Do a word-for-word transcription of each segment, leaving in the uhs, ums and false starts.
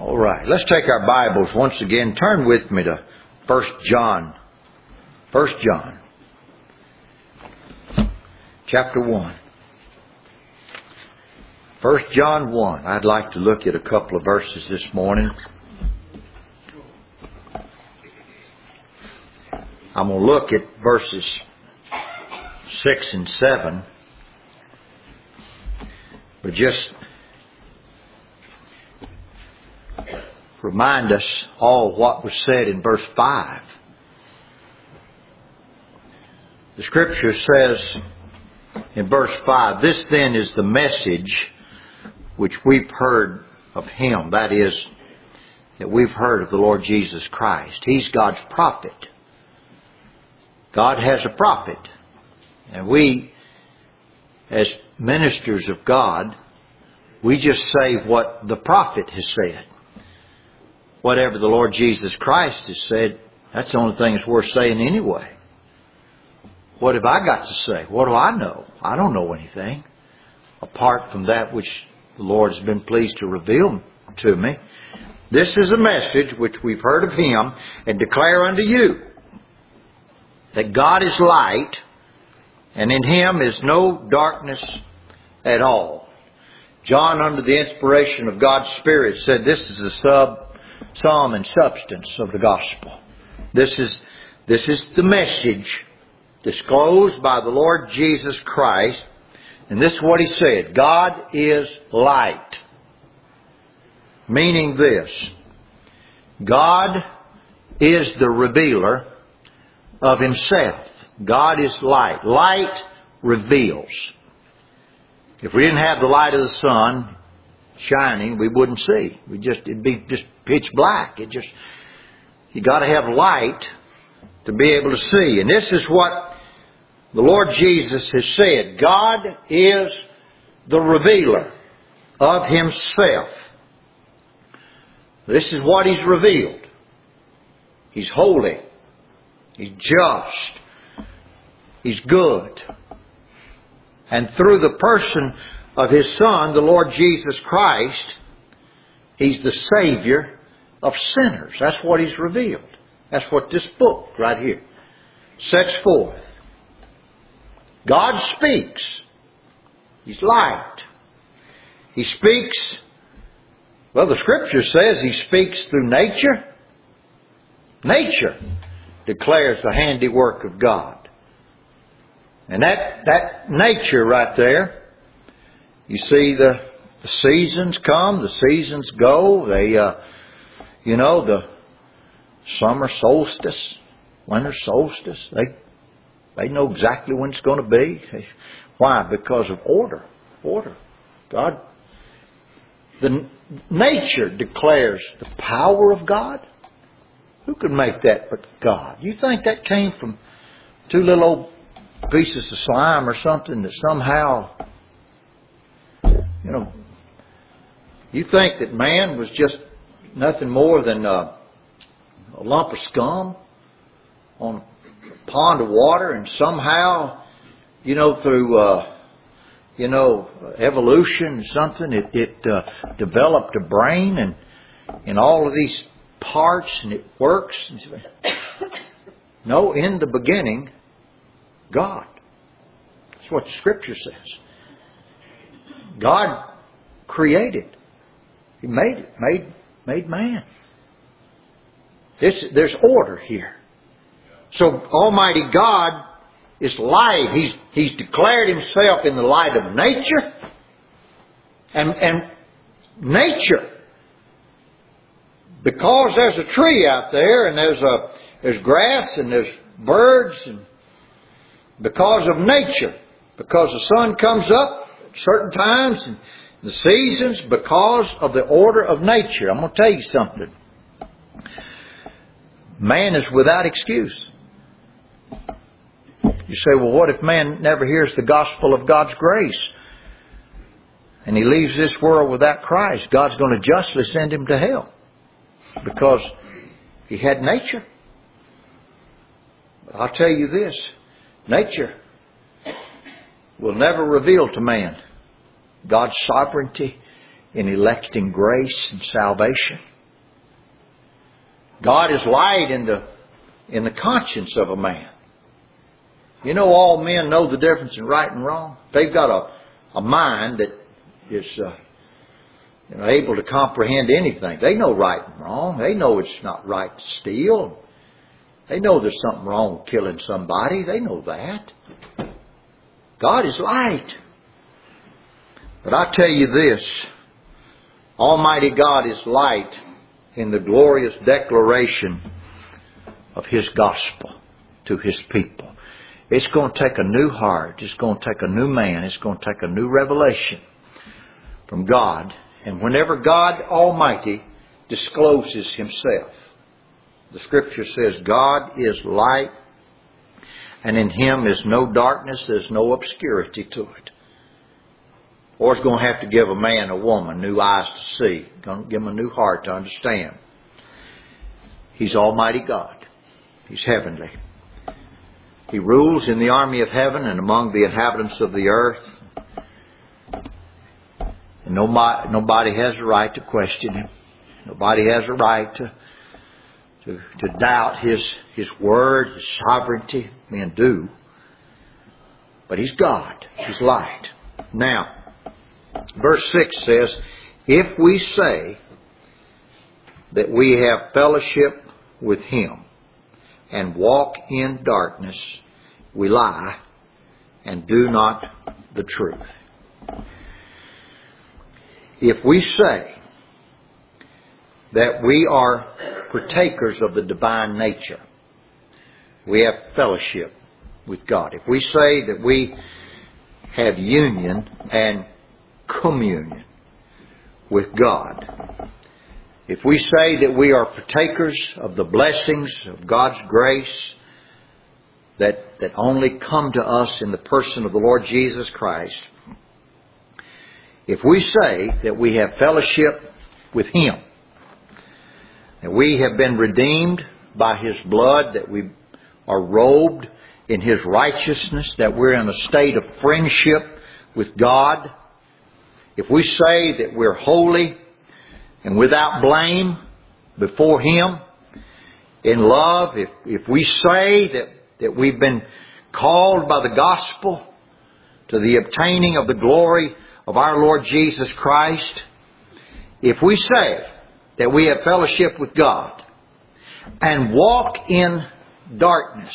All right, let's take our Bibles once again. Turn with me to First John. First John, chapter one. First John one. I'd like to look at a couple of verses this morning. I'm going to look at verses six and seven. But just remind us all what was said in verse five. The Scripture says in verse five, "This then is the message which we've heard of Him." That is, that we've heard of the Lord Jesus Christ. He's God's prophet. God has a prophet. And we, as ministers of God, we just say what the prophet has said. Whatever the Lord Jesus Christ has said, that's the only thing that's worth saying anyway. What have I got to say? What do I know? I don't know anything apart from that which the Lord has been pleased to reveal to me. This is a message which we've heard of Him and declare unto you, that God is light, and in Him is no darkness at all. John, under the inspiration of God's Spirit, said this is the sub sum and substance of the gospel. This is, this is the message disclosed by the Lord Jesus Christ. And this is what He said. God is light. Meaning this. God is the revealer of Himself. God is light. Light reveals. If we didn't have the light of the sun shining, we wouldn't see. We just it'd be just pitch black. It just you got to have light to be able to see. And this is what the Lord Jesus has said. God is the revealer of Himself. This is what He's revealed. He's holy. He's just. He's good. And through the person of His Son, the Lord Jesus Christ, He's the Savior of sinners. That's what He's revealed. That's what this book right here sets forth. God speaks. He's light. He speaks, well, the Scripture says He speaks through nature. Nature declares the handiwork of God. And that, that nature right there, you see the, the seasons come, the seasons go. They, uh, you know, the summer solstice, winter solstice, they, they know exactly when it's going to be. Why? Because of order. Order. God, the nature declares the power of God. Who could make that but God? You think that came from two little old pieces of slime or something that somehow, you know, you think that man was just nothing more than a, a lump of scum on a pond of water, and somehow, you know, through, uh, you know, evolution or something, it, it uh, developed a brain and, and all of these parts, and it works. No, in the beginning, God. That's what the Scripture says. God created. He made it. Made, made man. This, there's order here. So Almighty God is light. He's, he's declared Himself in the light of nature. And, and nature, because there's a tree out there, and there's a there's grass, and there's birds, and because of nature, because the sun comes up at certain times, and the seasons, because of the order of nature. I'm going to tell you something. Man is without excuse. You say, well, what if man never hears the gospel of God's grace, and he leaves this world without Christ? God's going to justly send him to hell because he had nature. But I'll tell you this. Nature will never reveal to man God's sovereignty in electing grace and salvation. God is light in the, in the conscience of a man. You know, all men know the difference in right and wrong. They've got a, a mind that is uh, you know, able to comprehend anything. They know right and wrong. They know it's not right to steal. They know there's something wrong with killing somebody. They know that. God is light. But I tell you this, Almighty God is light in the glorious declaration of His gospel to His people. It's going to take a new heart. It's going to take a new man. It's going to take a new revelation from God. And whenever God Almighty discloses Himself, the Scripture says God is light, and in Him is no darkness, there's no obscurity to it. Or it's going to have to give a man, a woman, new eyes to see. Going to give them a new heart to understand. He's Almighty God. He's heavenly. He rules in the army of heaven and among the inhabitants of the earth. And nobody, nobody has a right to question Him. Nobody has a right to, to, to doubt His, His word, His sovereignty. Men do. But He's God. He's light. Now, verse six says, if we say that we have fellowship with Him and walk in darkness, we lie and do not the truth. If we say that we are partakers of the divine nature, we have fellowship with God. If we say that we have union and communion with God, if we say that we are partakers of the blessings of God's grace that, that only come to us in the person of the Lord Jesus Christ, if we say that we have fellowship with Him, that we have been redeemed by His blood, that we are robed in His righteousness, that we're in a state of friendship with God, if we say that we're holy and without blame before Him in love, if, if we say that, that we've been called by the gospel to the obtaining of the glory of our Lord Jesus Christ, if we say that we have fellowship with God and walk in darkness.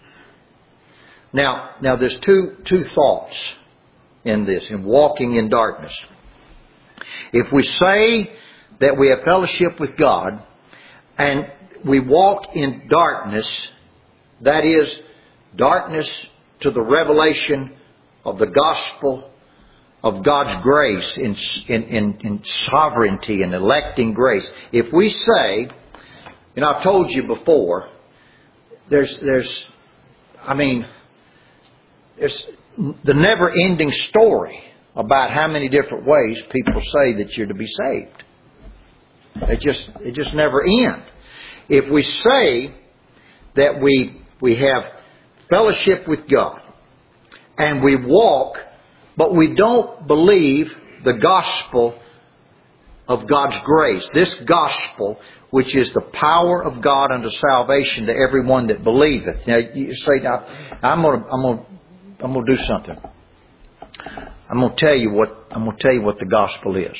Now, now there's two, two thoughts in this, in walking in darkness. If we say that we have fellowship with God and we walk in darkness, that is, darkness to the revelation of the gospel of God's grace in, in, in, in sovereignty and electing grace. If we say, you know, I've told you before, there's, there's, I mean, there's the never-ending story about how many different ways people say that you're to be saved. It just, it just never ends. If we say that we, we have fellowship with God and we walk, but we don't believe the gospel of God's grace, this gospel, which is the power of God unto salvation to everyone that believeth. Now you say, now I'm going to, I'm going to, I'm going to do something. I'm going to tell you what I'm going to tell you what the gospel is.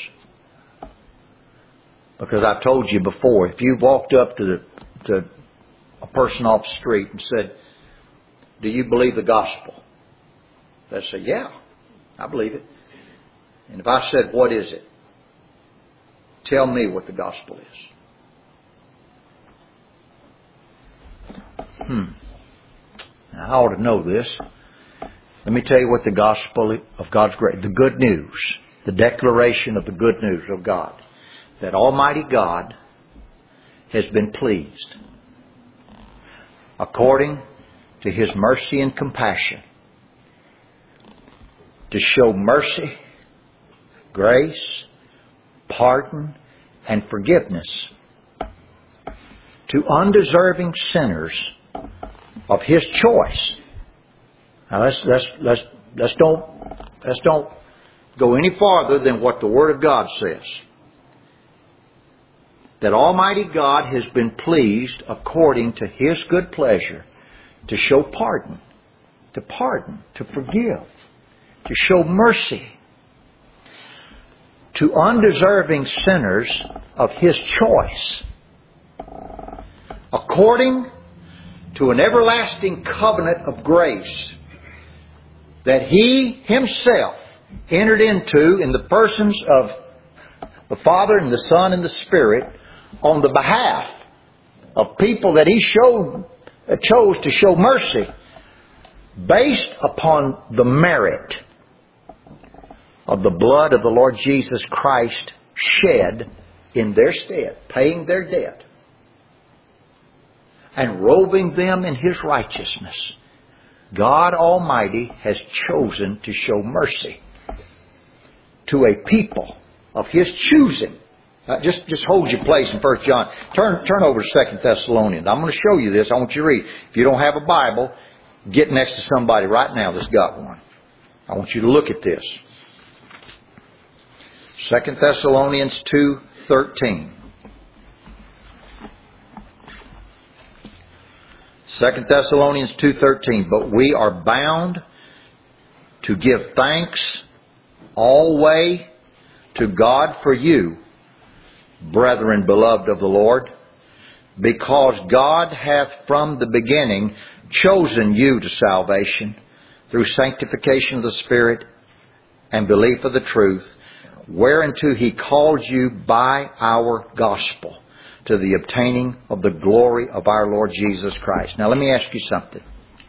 Because I've told you before, if you walked up to the, to a person off the street and said, "Do you believe the gospel?" They'd say, "Yeah, I believe it." And if I said, "What is it?" Tell me what the gospel is. Hmm. Now, I ought to know this. Let me tell you what the gospel of God's grace, the good news, the declaration of the good news of God, that Almighty God has been pleased, according to His mercy and compassion, to show mercy, grace, pardon, and forgiveness to undeserving sinners of His choice. Now let's let's let's let's don't let's don't go any farther than what the Word of God says. that Almighty God has been pleased according to His good pleasure to show pardon, to pardon, to forgive, to show mercy to undeserving sinners of His choice, according to an everlasting covenant of grace that He Himself entered into in the persons of the Father and the Son and the Spirit on the behalf of people that He showed, chose to show mercy based upon the merit of the blood of the Lord Jesus Christ shed in their stead, paying their debt, and robing them in His righteousness. God Almighty has chosen to show mercy to a people of His choosing. Uh, just, just hold your place in First John. Turn, turn over to Second Thessalonians. I'm going to show you this. I want you to read. If you don't have a Bible, get next to somebody right now that's got one. I want you to look at this. Second Thessalonians two thirteen. Second Thessalonians two thirteen. But we are bound to give thanks always to God for you, brethren beloved of the Lord, because God hath from the beginning chosen you to salvation through sanctification of the Spirit and belief of the truth, whereunto He called you by our gospel to the obtaining of the glory of our Lord Jesus Christ. Now let me ask you something.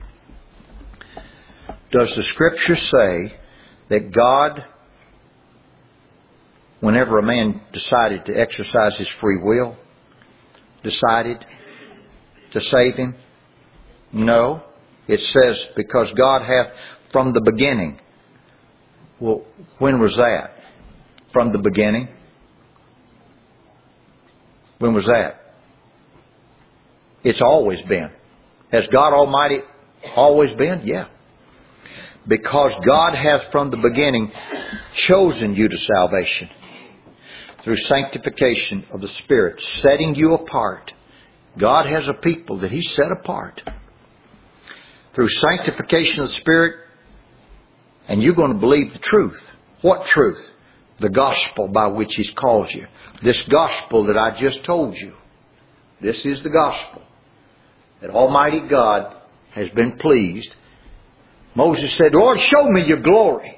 Does the Scripture say that God, whenever a man decided to exercise his free will, decided to save him? No. It says, because God hath from the beginning. Well, when was that? From the beginning? When was that? It's always been. Has God Almighty always been? Yeah. Because God hath from the beginning chosen you to salvation through sanctification of the Spirit, setting you apart. God has a people that He set apart through sanctification of the Spirit, and you're going to believe the truth. What truth? The gospel by which He's called you. This gospel that I just told you. This is the gospel. That Almighty God has been pleased. Moses said, Lord, show me your glory.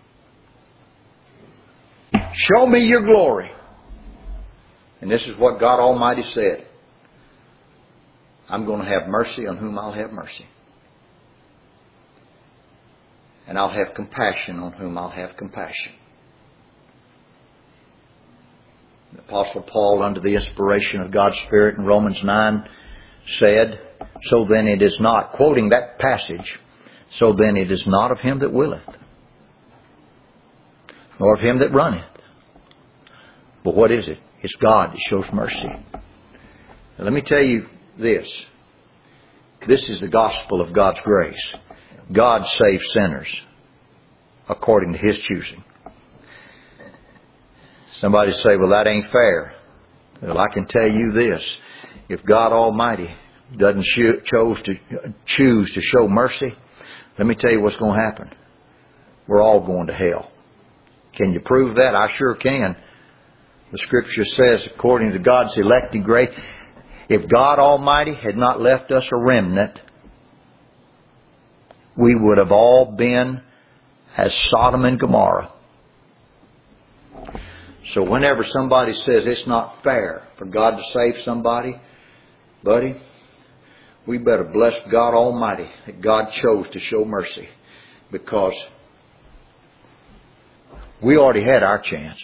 Show me your glory. And this is what God Almighty said. I'm going to have mercy on whom I'll have mercy. And I'll have compassion on whom I'll have compassion. The Apostle Paul, under the inspiration of God's Spirit in Romans nine, said, so then it is not, quoting that passage, so then it is not of him that willeth, nor of him that runneth. But what is it? It's God that shows mercy. Now, let me tell you this. This is the gospel of God's grace. God saves sinners according to His choosing. Somebody say, well, that ain't fair. Well, I can tell you this. If God Almighty doesn't cho- chose to, choose to show mercy, let me tell you what's going to happen. We're all going to hell. Can you prove that? I sure can. The Scripture says, according to God's elected grace, if God Almighty had not left us a remnant, we would have all been as Sodom and Gomorrah. So whenever somebody says it's not fair for God to save somebody, buddy, we better bless God Almighty that God chose to show mercy, because we already had our chance.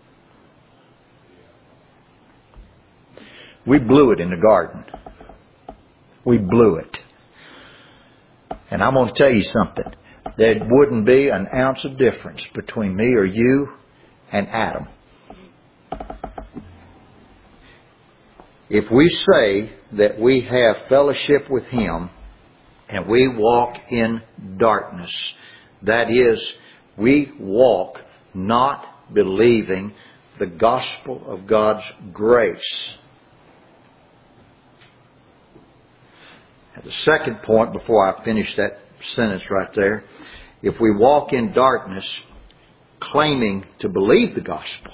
We blew it in the garden. We blew it. And I'm going to tell you something. There wouldn't be an ounce of difference between me or you and Adam. If we say that we have fellowship with Him and we walk in darkness, that is, we walk not believing the gospel of God's grace, And the second point, before I finish that sentence right there, if we walk in darkness claiming to believe the gospel,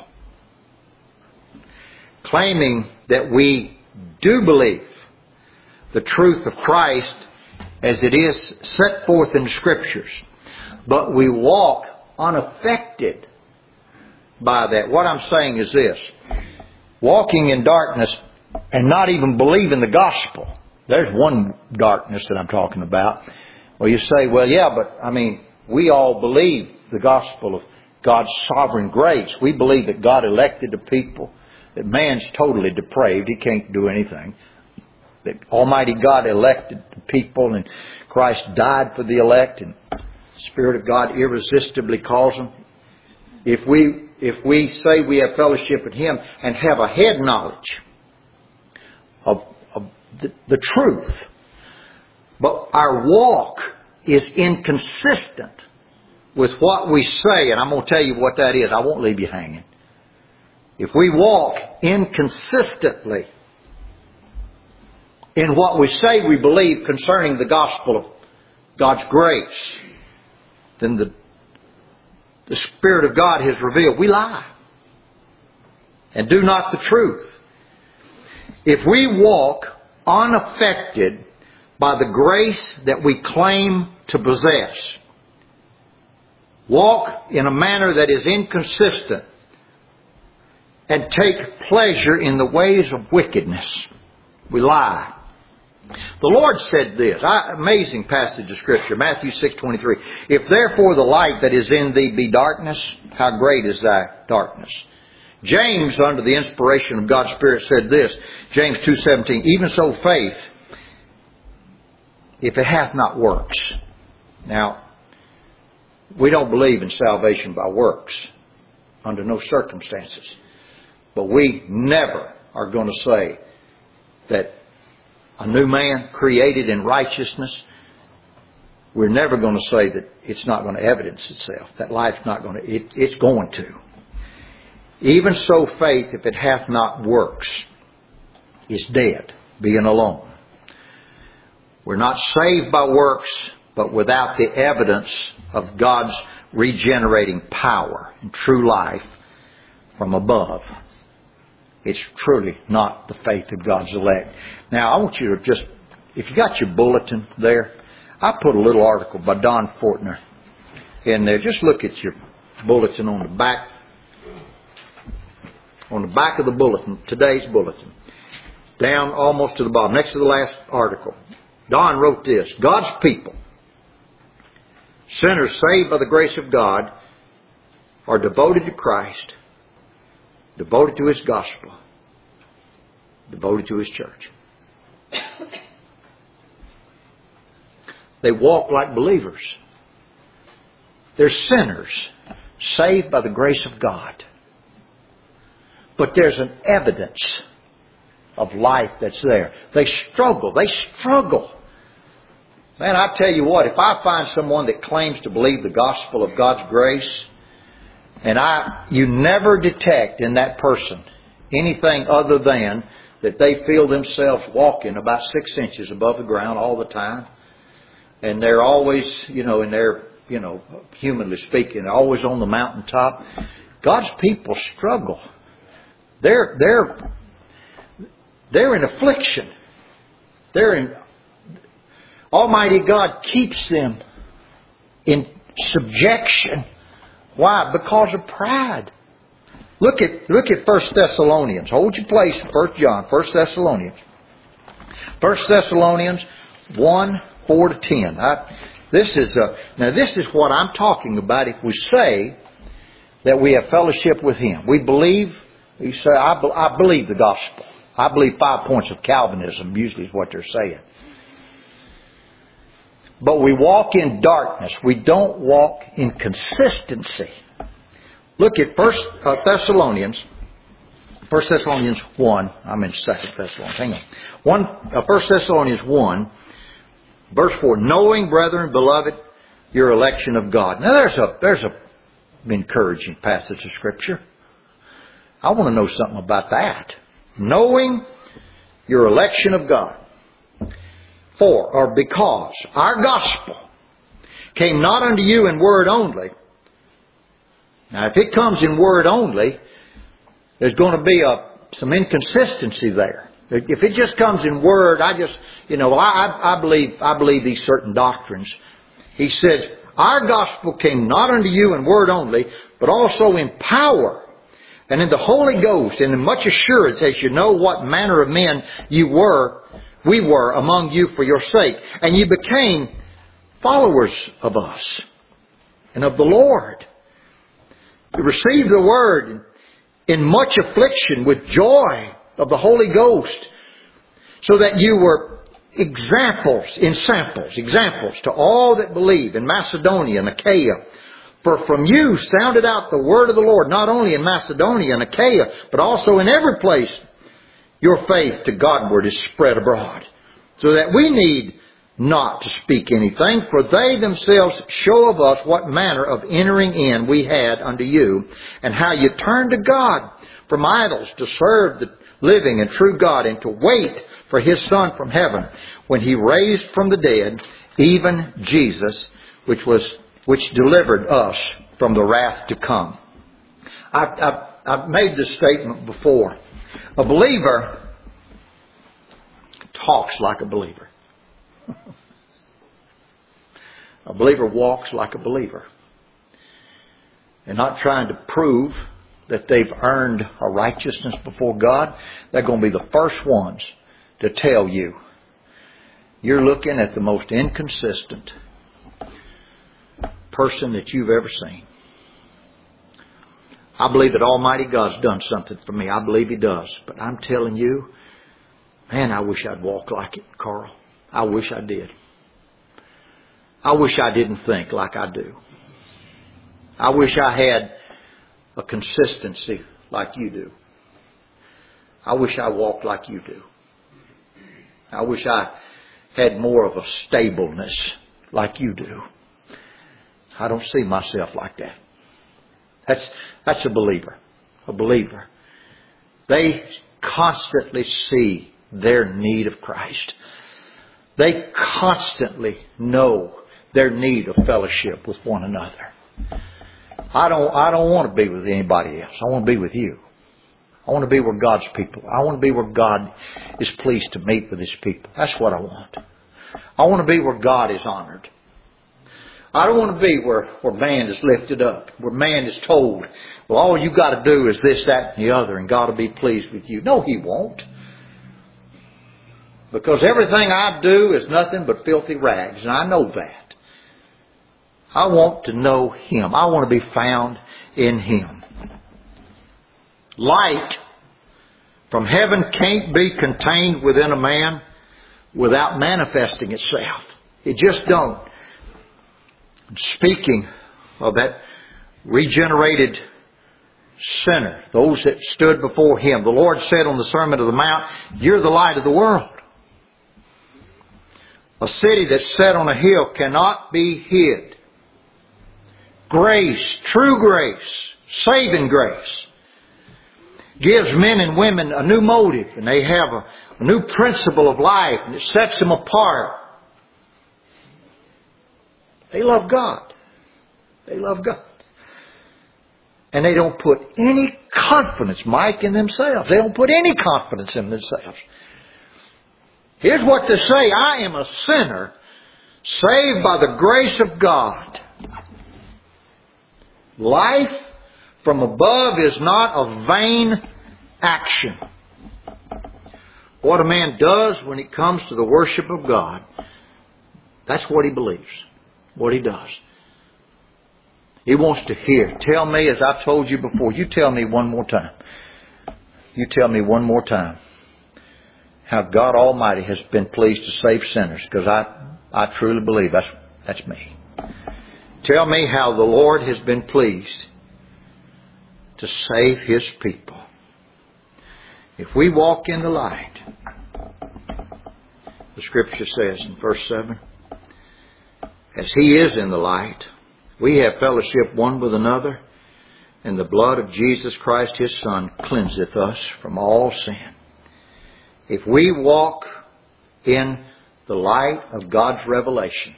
claiming that we do believe the truth of Christ as it is set forth in the Scriptures, but we walk unaffected by that. What I'm saying is this: walking in darkness and not even believing the gospel. There's one darkness that I'm talking about. Well, you say, well, yeah, but I mean, we all believe the gospel of God's sovereign grace. We believe that God elected the people, that man's totally depraved, he can't do anything, that Almighty God elected the people and Christ died for the elect and the Spirit of God irresistibly calls them. If we, if we say we have fellowship with Him and have a head knowledge of, of the, the truth, but our walk is inconsistent with what we say, and I'm going to tell you what that is. I won't leave you hanging. If we walk inconsistently in what we say we believe concerning the gospel of God's grace, then the, the Spirit of God has revealed we lie and do not the truth. If we walk unaffected by the grace that we claim to possess, walk in a manner that is inconsistent, and take pleasure in the ways of wickedness, we lie. The Lord said this, amazing passage of Scripture, Matthew six twenty-three. If therefore the light that is in thee be darkness, how great is thy darkness? James, under the inspiration of God's Spirit, said this, James two seventeen, even so faith, if it hath not works. Now, we don't believe in salvation by works, under no circumstances. But we never are going to say that a new man created in righteousness, we're never going to say that it's not going to evidence itself. That life's not going to, it, it's going to. Even so faith, if it hath not works, is dead, being alone. We're not saved by works, but without the evidence of God's regenerating power and true life from above. It's truly not the faith of God's elect. Now, I want you to just, if you got your bulletin there, I put a little article by Don Fortner in there. Just look at your bulletin on the back, on the back of the bulletin, today's bulletin, down almost to the bottom, next to the last article. Don wrote this: God's people, sinners saved by the grace of God, are devoted to Christ, devoted to His gospel, devoted to His church. They walk like believers. They're sinners saved by the grace of God. But there's an evidence of life that's there. They struggle. They struggle. Man, I tell you what, if I find someone that claims to believe the gospel of God's grace, and I, you never detect in that person anything other than that they feel themselves walking about six inches above the ground all the time. And they're always, you know, in their, you know, humanly speaking, always on the mountaintop. God's people struggle. They're, they're, they're in affliction. They're in, Almighty God keeps them in subjection. Why? Because of pride. Look at look at First Thessalonians. Hold your place. First John, First Thessalonians. First Thessalonians one, four to ten. I, this is a, now this is what I'm talking about. If we say that we have fellowship with Him, we believe. You say, I, I believe the gospel. I believe five points of Calvinism. Usually is what they're saying. But we walk in darkness. We don't walk in consistency. Look at First Thessalonians. First Thessalonians one. I'm in Second Thessalonians. Hang on. One. Uh, First Thessalonians one, verse four. Knowing, brethren, beloved, your election of God. Now there's a there's a encouraging passage of Scripture. I want to know something about that. Knowing your election of God. For, or because, our gospel came not unto you in word only. Now, if it comes in word only, there's going to be a, some inconsistency there. If it just comes in word, I just, you know, I, I believe, I believe these certain doctrines. He said, our gospel came not unto you in word only, but also in power, and in the Holy Ghost, and in much assurance, as you know what manner of men you were, we were among you for your sake. And you became followers of us and of the Lord. You received the word in much affliction with joy of the Holy Ghost, so that you were examples, in samples, examples to all that believe in Macedonia and Achaia. For from you sounded out the word of the Lord, not only in Macedonia and Achaia, but also in every place your faith to Godward is spread abroad. So that we need not to speak anything, for they themselves show of us what manner of entering in we had unto you, and how you turned to God from idols to serve the living and true God, and to wait for His Son from heaven, when He raised from the dead, even Jesus, which was which delivered us from the wrath to come. I've, I've, I've made this statement before. A believer talks like a believer. A believer walks like a believer. They're not trying to prove that they've earned a righteousness before God. They're going to be the first ones to tell you you're looking at the most inconsistent person that you've ever seen. I believe that Almighty God's done something for me. I believe He does. But I'm telling you, man, I wish I'd walk like it, Carl. I wish I did. I wish I didn't think like I do. I wish I had a consistency like you do. I wish I walked like you do. I wish I had more of a stableness like you do. I don't see myself like that. That's, that's a believer. A believer. They constantly see their need of Christ. They constantly know their need of fellowship with one another. I don't, I don't want to be with anybody else. I want to be with you. I want to be where God's people. I want to be where God is pleased to meet with His people. That's what I want. I want to be where God is honored. I don't want to be where, where man is lifted up, where man is told, well, all you got to do is this, that, and the other, and God will be pleased with you. No, He won't. Because everything I do is nothing but filthy rags, and I know that. I want to know Him. I want to be found in Him. Light from heaven can't be contained within a man without manifesting itself. It just don't. Speaking of that regenerated sinner, those that stood before Him, the Lord said on the Sermon on the Mount, you're the light of the world. A city that's set on a hill cannot be hid. Grace, true grace, saving grace, gives men and women a new motive, and they have a, a new principle of life, and it sets them apart. They love God. They love God. And they don't put any confidence, Mike, in themselves. They don't put any confidence in themselves. Here's what they say. I am a sinner saved by the grace of God. Life from above is not a vain action. What a man does when it comes to the worship of God, that's what he believes. What he does. He wants to hear. Tell me, as I told you before, you tell me one more time. You tell me one more time how God Almighty has been pleased to save sinners, because I, I truly believe that's, that's me. Tell me how the Lord has been pleased to save His people. If we walk in the light, the Scripture says in verse seven, as He is in the light, we have fellowship one with another, and the blood of Jesus Christ His Son cleanseth us from all sin. If we walk in the light of God's revelation.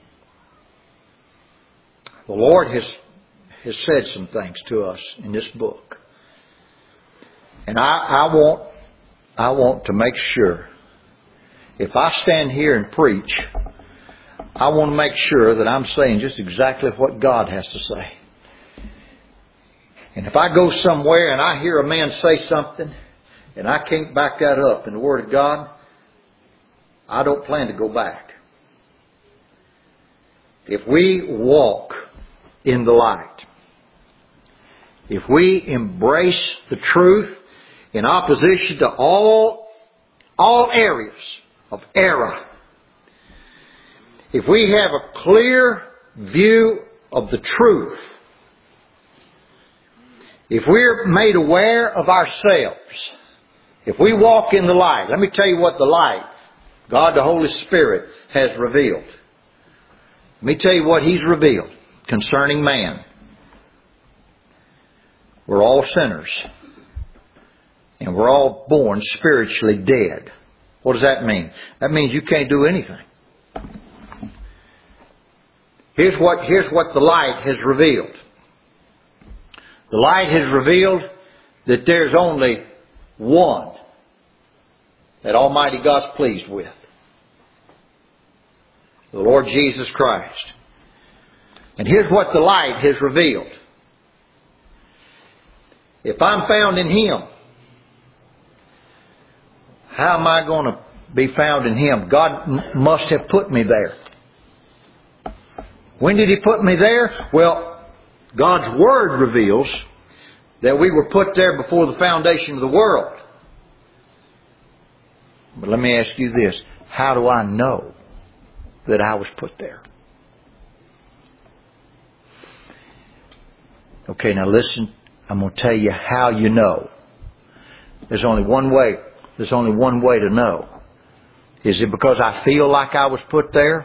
The Lord has, has said some things to us in this book. And I, I want, I want to make sure, if I stand here and preach, I want to make sure that I'm saying just exactly what God has to say. And if I go somewhere and I hear a man say something and I can't back that up in the Word of God, I don't plan to go back. If we walk in the light, if we embrace the truth in opposition to all, all areas of error, if we have a clear view of the truth, if we're made aware of ourselves, if we walk in the light, let me tell you what the light, God the Holy Spirit, has revealed. Let me tell you what He's revealed concerning man. We're all sinners. And we're all born spiritually dead. What does that mean? That means you can't do anything. Here's what, here's what the light has revealed. The light has revealed that there's only one that Almighty God's pleased with. The Lord Jesus Christ. And here's what the light has revealed. If I'm found in Him, how am I going to be found in Him? God m- must have put me there. When did He put me there? Well, God's Word reveals that we were put there before the foundation of the world. But let me ask you this. How do I know that I was put there? Okay, now listen. I'm going to tell you how you know. There's only one way. There's only one way to know. Is it because I feel like I was put there?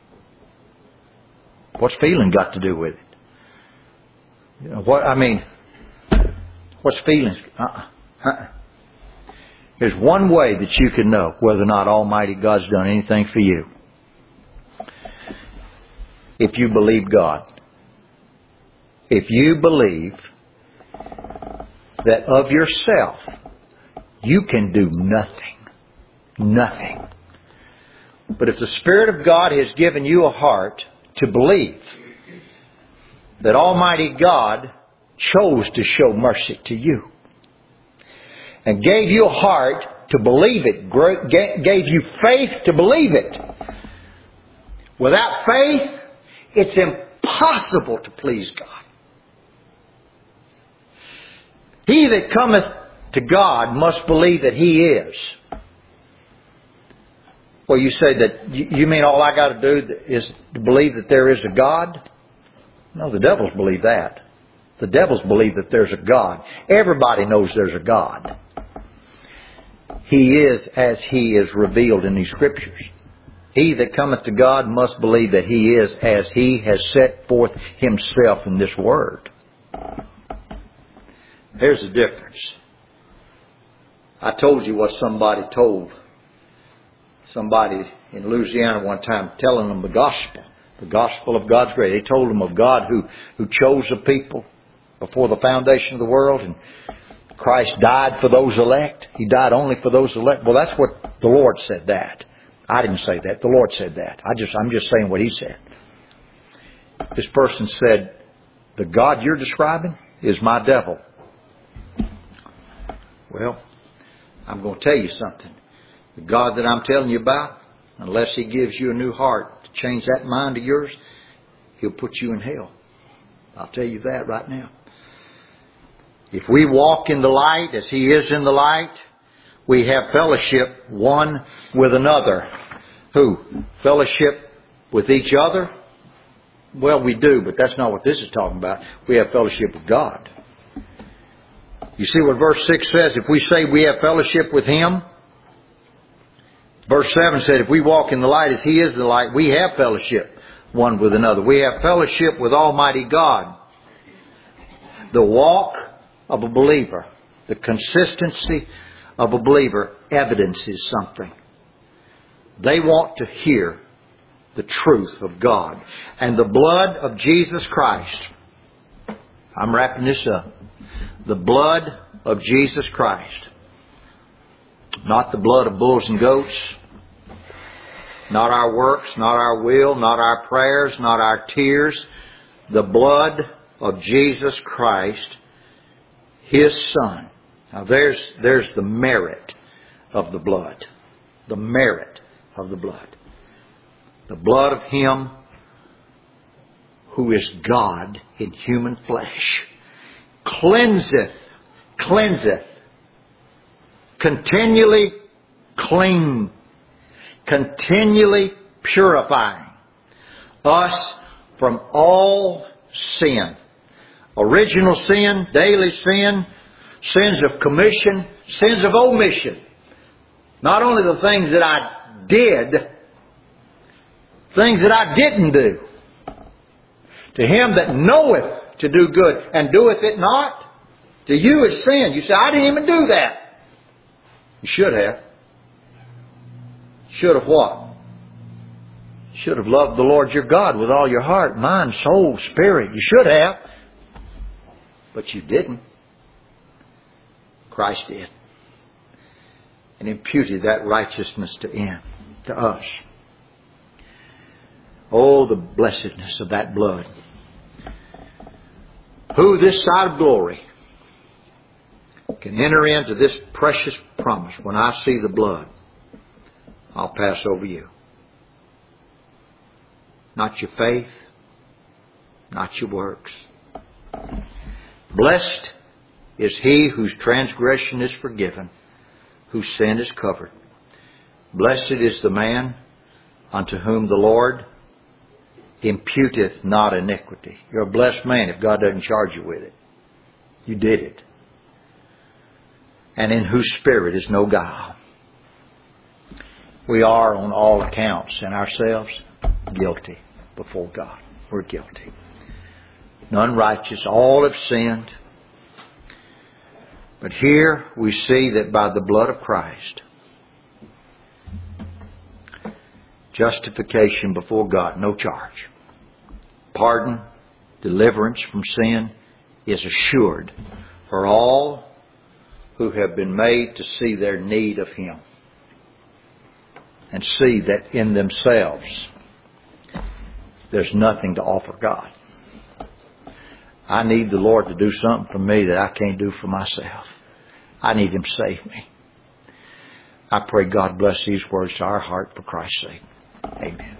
What's feeling got to do with it? You know, what I mean, what's feelings? Uh-uh. Uh-uh. There's one way that you can know whether or not Almighty God's done anything for you. If you believe God. If you believe that of yourself you can do nothing. Nothing. But if the Spirit of God has given you a heart to believe that Almighty God chose to show mercy to you and gave you a heart to believe it, gave you faith to believe it. Without faith, it's impossible to please God. He that cometh to God must believe that He is. Well, you say that, you mean all I got to do is to believe that there is a God? No, the devils believe that. The devils believe that there's a God. Everybody knows there's a God. He is as He is revealed in these Scriptures. He that cometh to God must believe that He is as He has set forth Himself in this Word. There's the difference. I told you what somebody told somebody in Louisiana one time, telling them the gospel, the gospel of God's grace. They told them of God who, who chose a people before the foundation of the world, and Christ died for those elect. He died only for those elect. Well, that's what the Lord said that. I didn't say that. The Lord said that. I just, I'm just saying what He said. This person said, the God you're describing is my devil. Well, I'm going to tell you something. The God that I'm telling you about, unless He gives you a new heart to change that mind of yours, He'll put you in hell. I'll tell you that right now. If we walk in the light as He is in the light, we have fellowship one with another. Who? Fellowship with each other? Well, we do, but that's not what this is talking about. We have fellowship with God. You see what verse six says? If we say we have fellowship with Him, verse seven said, if we walk in the light as He is the light, we have fellowship one with another. We have fellowship with Almighty God. The walk of a believer, the consistency of a believer evidences something. They want to hear the truth of God. And the blood of Jesus Christ, I'm wrapping this up, the blood of Jesus Christ, not the blood of bulls and goats, not our works, not our will, not our prayers, not our tears, the blood of Jesus Christ, His Son. Now there's, there's the merit of the blood. The merit of the blood. The blood of Him who is God in human flesh. Cleanseth, cleanseth, continually clean, continually purifying us from all sin. Original sin, daily sin, sins of commission, sins of omission. Not only the things that I did, things that I didn't do. To him that knoweth to do good and doeth it not, to you is sin. You say, I didn't even do that. You should have. Should have what? Should have loved the Lord your God with all your heart, mind, soul, spirit. You should have. But you didn't. Christ did. And imputed that righteousness to him, to us. Oh, the blessedness of that blood. Who this side of glory can enter into this precious promise? When I see the blood, I'll pass over you. Not your faith, not your works. Blessed is he whose transgression is forgiven, whose sin is covered. Blessed is the man unto whom the Lord imputeth not iniquity. You're a blessed man if God doesn't charge you with it. You did it. And in whose spirit is no guile. We are on all accounts and ourselves guilty before God. We're guilty. None righteous. All have sinned. But here we see that by the blood of Christ, justification before God, no charge. Pardon, deliverance from sin is assured for all who have been made to see their need of Him. And see that in themselves there's nothing to offer God. I need the Lord to do something for me that I can't do for myself. I need Him to save me. I pray God bless these words to our heart for Christ's sake. Amen.